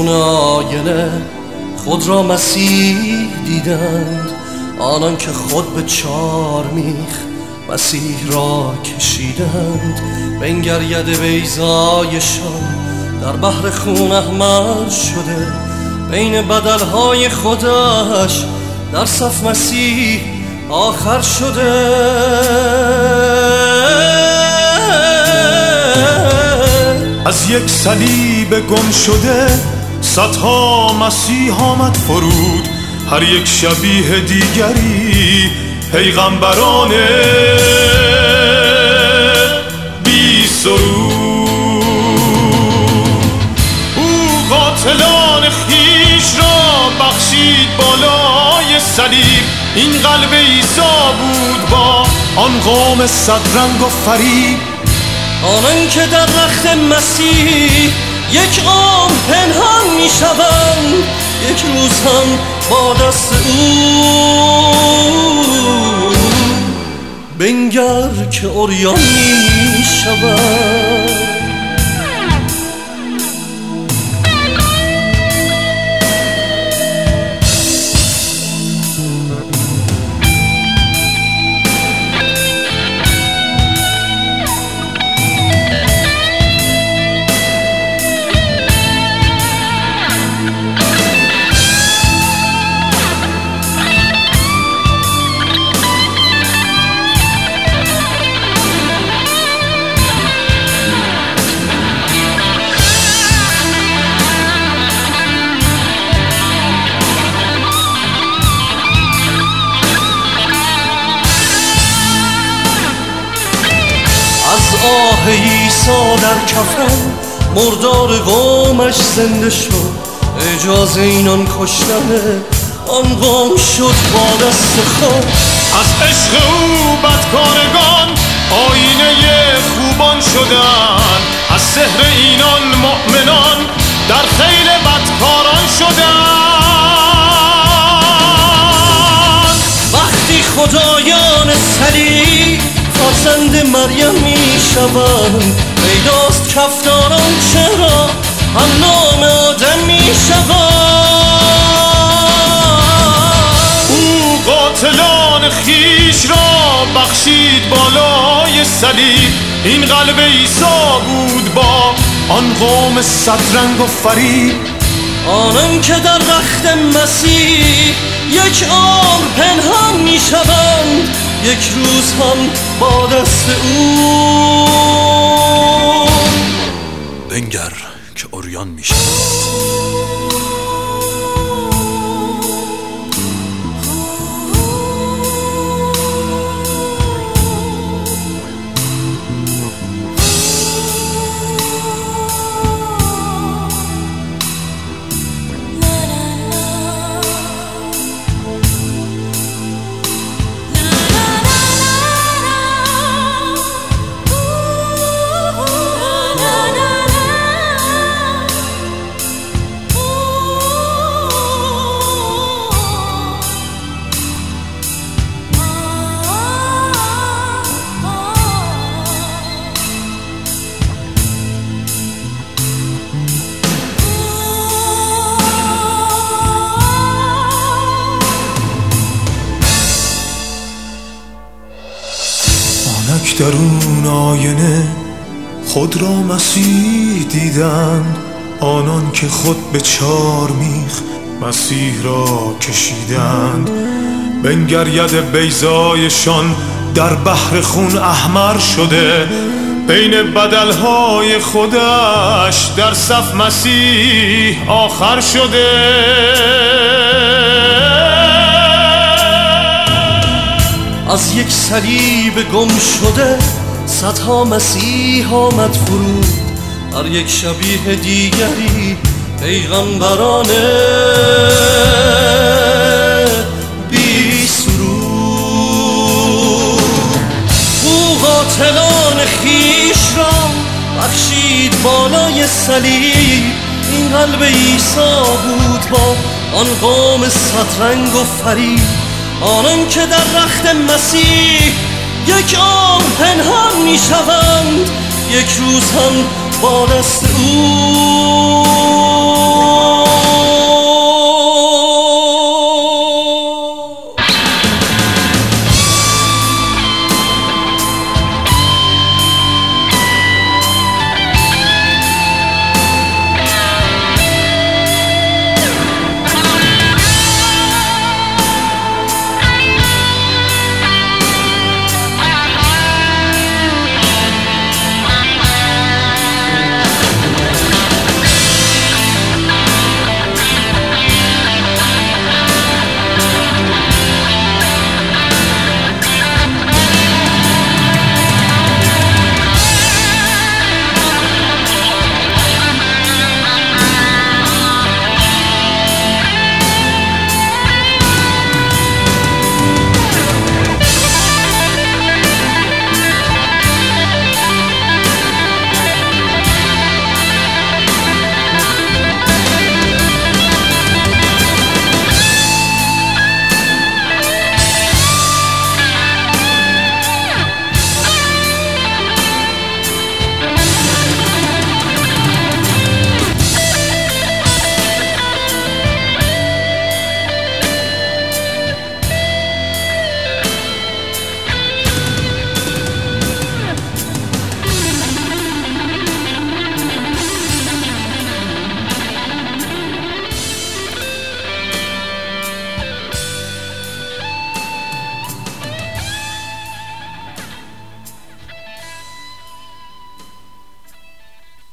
درون آینه خود را مسیح دیدند، آنان که خود به 4 میخ مسیح را کشیدند. بنگر ید بیضایشان در بحر خون احمر شده، بین بدلهای خودش در صف مسیح آخر شده. از یک صلیب گم شده صدها مسیح آمد فرود، هر یک شبیه دیگری پیغمبران بی سرود. او قاتلان خیش را بخشید بالای صلیب، این قلب عیسی بود با آن قوم صدرنگ و فریب. آنان که در رخت مسیح یک عمر پنهان می شوند، یک روز هم با دست او بنگر که عریان می شوند. آه عیسی در کفن مردار قومش زنده شد، اجازه اینان کشتن آن قوم شد با دست خود. از عشق او بدکارگان آینه خوبان شدن، از سحر اینان مؤمنان در خیل بدکاران شدن. وقتی خدایان صلیب فرزند مریم می شوند، پیداست کفداران چرا هم نام آدم می شوند. او قاتلان خیش را بخشید بالای صلیب، این قلب عیسی بود با آن قوم صدرنگ و فریب. آنان که در رخت مسیح یک عمر پنهان می شوند، یک روز هم با دست او بنگر که عریان می شود. درون آینه خود را مسیح دیدند، آنان که خود به 4 میخ مسیح را کشیدند. بنگر ید بیضایشان در بحر خون احمر شده، بین بدلهای خودش در صف مسیح آخر شده. از یک صلیب گم شده صدها مسیح آمد فرود، هر یک شبیه دیگری پیغمبران بی سرود. او قاتلان خیش را بخشید بالای صلیب، این قلب عیسی بود با آن قوم صدرنگ و فریب. آنان که در رخت مسیح یک عمر پنهان می شوند، یک روز هم با دست او